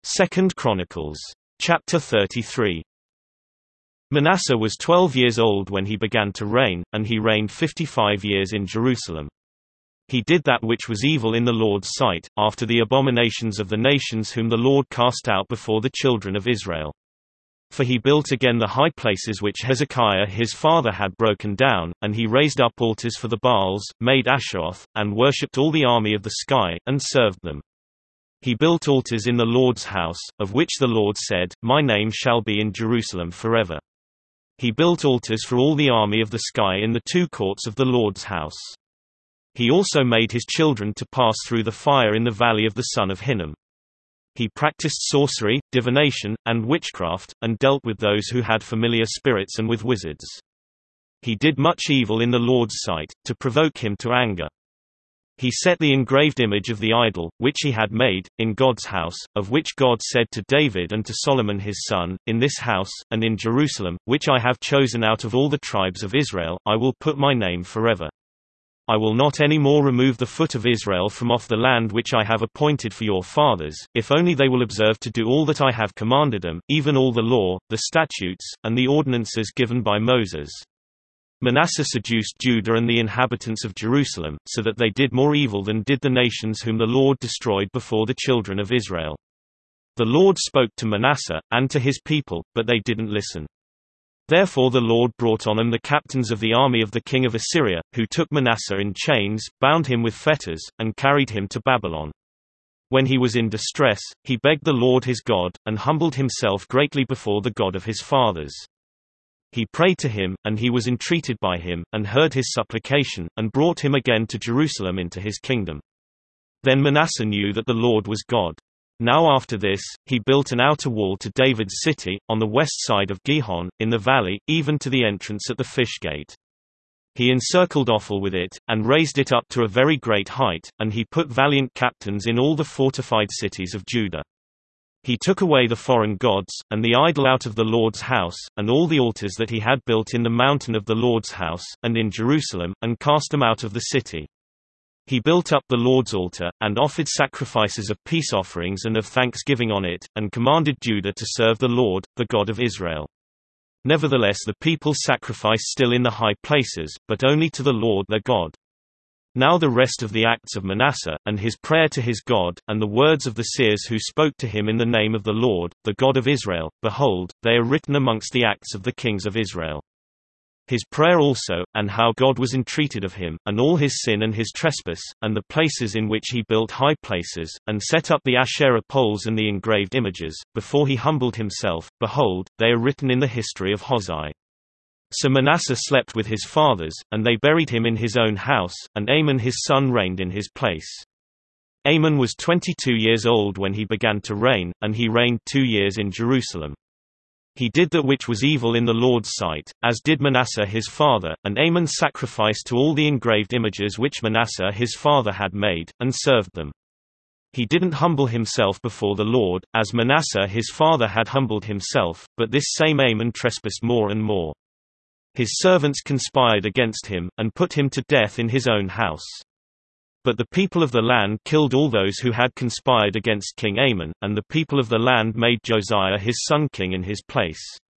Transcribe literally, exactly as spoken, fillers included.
Second Chronicles. Chapter thirty-three. Manasseh was twelve years old when he began to reign, and he reigned fifty-five years in Jerusalem. He did that which was evil in the Lord's sight, after the abominations of the nations whom the Lord cast out before the children of Israel. For he built again the high places which Hezekiah his father had broken down, and he raised up altars for the Baals, made Asheroth, and worshipped all the army of the sky, and served them. He built altars in the Lord's house, of which the Lord said, My name shall be in Jerusalem forever. He built altars for all the army of the sky in the two courts of the Lord's house. He also made his children to pass through the fire in the valley of the son of Hinnom. He practiced sorcery, divination, and witchcraft, and dealt with those who had familiar spirits and with wizards. He did much evil in the Lord's sight, to provoke him to anger. He set the engraved image of the idol, which he had made, in God's house, of which God said to David and to Solomon his son, In this house, and in Jerusalem, which I have chosen out of all the tribes of Israel, I will put my name forever. I will not any more remove the foot of Israel from off the land which I have appointed for your fathers, if only they will observe to do all that I have commanded them, even all the law, the statutes, and the ordinances given by Moses. Manasseh seduced Judah and the inhabitants of Jerusalem, so that they did more evil than did the nations whom the Lord destroyed before the children of Israel. The Lord spoke to Manasseh, and to his people, but they didn't listen. Therefore the Lord brought on them the captains of the army of the king of Assyria, who took Manasseh in chains, bound him with fetters, and carried him to Babylon. When he was in distress, he begged the Lord his God, and humbled himself greatly before the God of his fathers. He prayed to him, and he was entreated by him, and heard his supplication, and brought him again to Jerusalem into his kingdom. Then Manasseh knew that the Lord was God. Now after this, he built an outer wall to David's city, on the west side of Gihon, in the valley, even to the entrance at the fish gate. He encircled Ophel with it, and raised it up to a very great height, and he put valiant captains in all the fortified cities of Judah. He took away the foreign gods, and the idol out of the Lord's house, and all the altars that he had built in the mountain of the Lord's house, and in Jerusalem, and cast them out of the city. He built up the Lord's altar, and offered sacrifices of peace offerings and of thanksgiving on it, and commanded Judah to serve the Lord, the God of Israel. Nevertheless the people sacrificed still in the high places, but only to the Lord their God. Now the rest of the acts of Manasseh, and his prayer to his God, and the words of the seers who spoke to him in the name of the Lord, the God of Israel, behold, they are written amongst the acts of the kings of Israel. His prayer also, and how God was entreated of him, and all his sin and his trespass, and the places in which he built high places, and set up the Asherah poles and the engraved images, before he humbled himself, behold, they are written in the history of Hosea. So Manasseh slept with his fathers, and they buried him in his own house, and Amon his son reigned in his place. Amon was twenty-two years old when he began to reign, and he reigned two years in Jerusalem. He did that which was evil in the Lord's sight, as did Manasseh his father, and Amon sacrificed to all the engraved images which Manasseh his father had made, and served them. He didn't humble himself before the Lord, as Manasseh his father had humbled himself, but this same Amon trespassed more and more. His servants conspired against him, and put him to death in his own house. But the people of the land killed all those who had conspired against King Amon, and the people of the land made Josiah his son king in his place.